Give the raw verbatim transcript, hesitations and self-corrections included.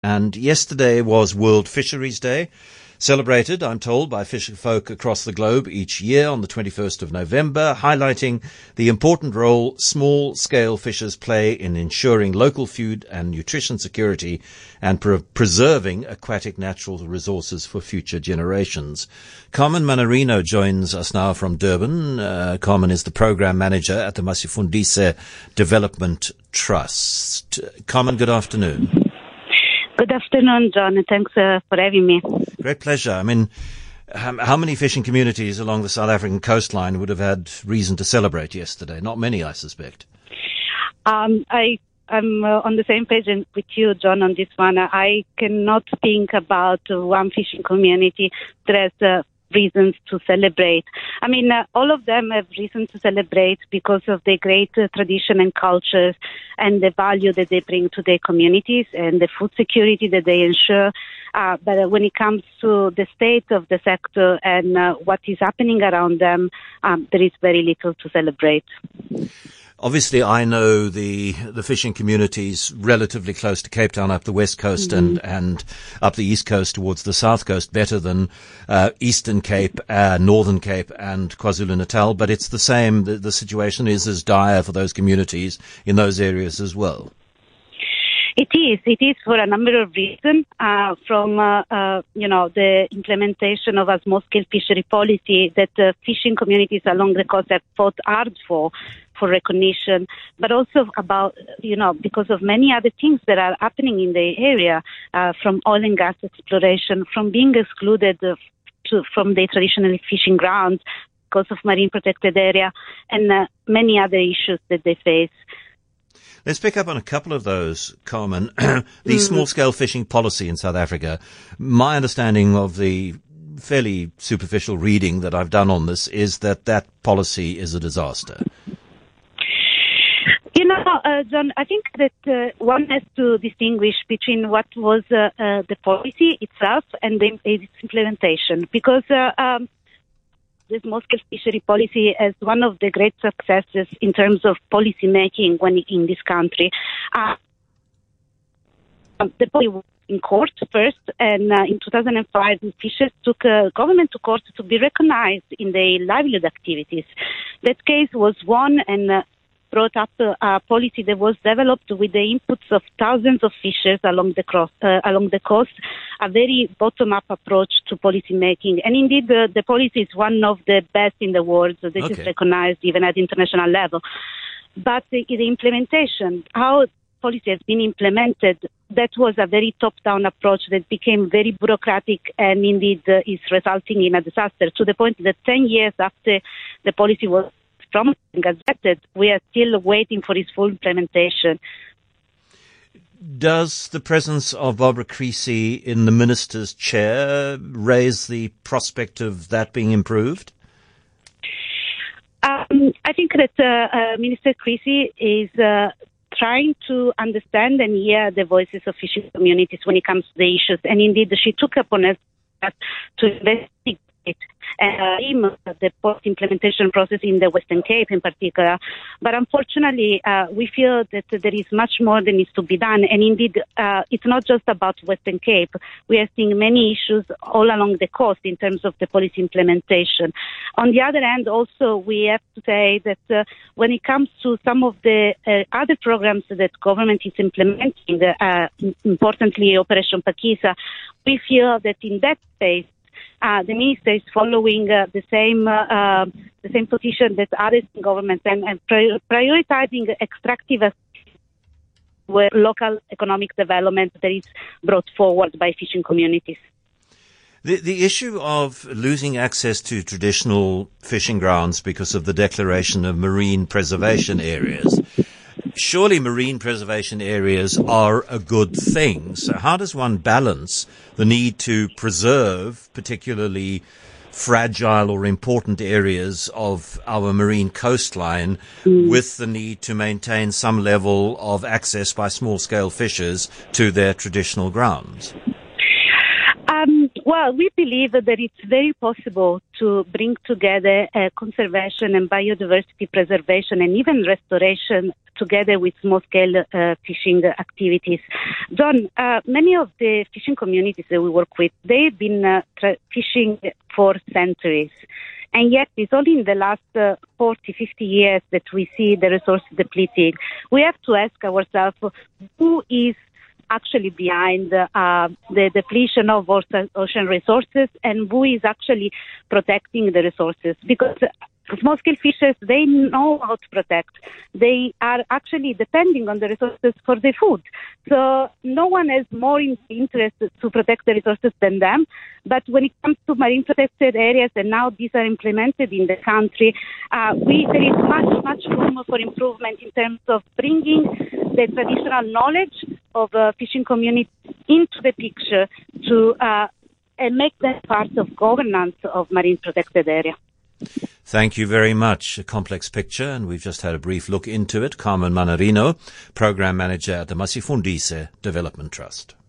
And yesterday was World Fisheries Day, celebrated, I'm told, by fisher folk across the globe each year on the twenty-first of November, highlighting the important role small-scale fishers play in ensuring local food and nutrition security and pre- preserving aquatic natural resources for future generations. Carmen Manarino joins us now from Durban. Uh, Carmen is the program manager at the Masifundise Development Trust. Carmen, good afternoon. Good afternoon, John, and thanks uh, for having me. Great pleasure. I mean, how, how many fishing communities along the South African coastline would have had reason to celebrate yesterday? Not many, I suspect. Um, I, I'm uh, on the same page with you, John, on this one. I cannot think about uh, one fishing community that has uh, reasons to celebrate. I mean, uh, all of them have reason to celebrate because of their great uh, tradition and cultures and the value that they bring to their communities and the food security that they ensure. Uh, but uh, when it comes to the state of the sector and uh, what is happening around them, um, there is very little to celebrate. Obviously, I know the the fishing communities relatively close to Cape Town up the west coast mm-hmm. and, and up the east coast towards the south coast better than uh, Eastern Cape, uh, Northern Cape and KwaZulu-Natal. But it's the same. The, the situation is as dire for those communities in those areas as well. It is. It is for a number of reasons. Uh, from, uh, uh, you know, the implementation of a small-scale fishery policy that uh, fishing communities along the coast have fought hard for, for recognition, but also about, you know, because of many other things that are happening in the area, uh, from oil and gas exploration, from being excluded uh, to, from the traditional fishing grounds because of marine protected area, and uh, many other issues that they face. Let's pick up on a couple of those, Carmen. The mm. small-scale fishing policy in South Africa. My understanding of the fairly superficial reading that I've done on this is that that policy is a disaster. You know, uh, John, I think that uh, one has to distinguish between what was uh, uh, the policy itself and the, its implementation, because uh, um, the small-scale fishery policy as one of the great successes in terms of policy making when in this country. Uh, the policy was in court first, and uh, in two thousand five, fishers took uh, government to court to be recognized in their livelihood activities. That case was won and uh, brought up uh, a policy that was developed with the inputs of thousands of fishers along the, cross, uh, along the coast, a very bottom-up approach to policy making. And indeed, uh, the policy is one of the best in the world, so this okay. is recognized even at international level. But the, the implementation, how policy has been implemented, that was a very top-down approach that became very bureaucratic and indeed uh, is resulting in a disaster, to the point that ten years after the policy was promising gazetted, we are still waiting for its full implementation. Does the presence of Barbara Creecy in the minister's chair raise the prospect of that being improved? Um, I think that uh, uh, Minister Creecy is uh, trying to understand and hear the voices of fishing communities when it comes to the issues. And indeed, she took upon us to investigate Uh, the post-implementation process in the Western Cape in particular. But unfortunately, uh, we feel that there is much more that needs to be done. And indeed, uh, it's not just about Western Cape. We are seeing many issues all along the coast in terms of the policy implementation. On the other hand, also, we have to say that uh, when it comes to some of the uh, other programs that government is implementing, uh, importantly Operation Phakisa, we feel that in that space, Uh, the minister is following uh, the same uh, uh, the same position that other governments and, and pri- prioritizing extractive where local economic development that is brought forward by fishing communities. The, the issue of losing access to traditional fishing grounds because of the declaration of marine preservation areas. Surely marine preservation areas are a good thing. So how does one balance the need to preserve particularly fragile or important areas of our marine coastline mm. with the need to maintain some level of access by small-scale fishers to their traditional grounds? Um, Well, we believe that it's very possible to bring together uh, conservation and biodiversity preservation and even restoration together with small-scale uh, fishing activities. John, uh, many of the fishing communities that we work with, they've been uh, tra- fishing for centuries. And yet it's only in the last uh, forty, fifty years that we see the resources depleting. We have to ask ourselves, who is actually behind uh, the depletion of ocean resources and who is actually protecting the resources? Because small-scale fishers, they know how to protect. They are actually depending on the resources for their food. So no one has more interest to protect the resources than them. But when it comes to marine protected areas, and now these are implemented in the country, uh, we, there is much, much room for improvement in terms of bringing the traditional knowledge of uh, fishing community into the picture to uh, and make them part of governance of marine protected area. Thank you very much. A complex picture, and we've just had a brief look into it. Carmen Manarino, Program Manager at the Masifundise Development Trust.